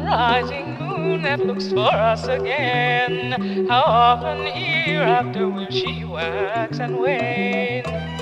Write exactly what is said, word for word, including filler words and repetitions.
rising moon that looks for us again. How often hereafter will she wax and wane?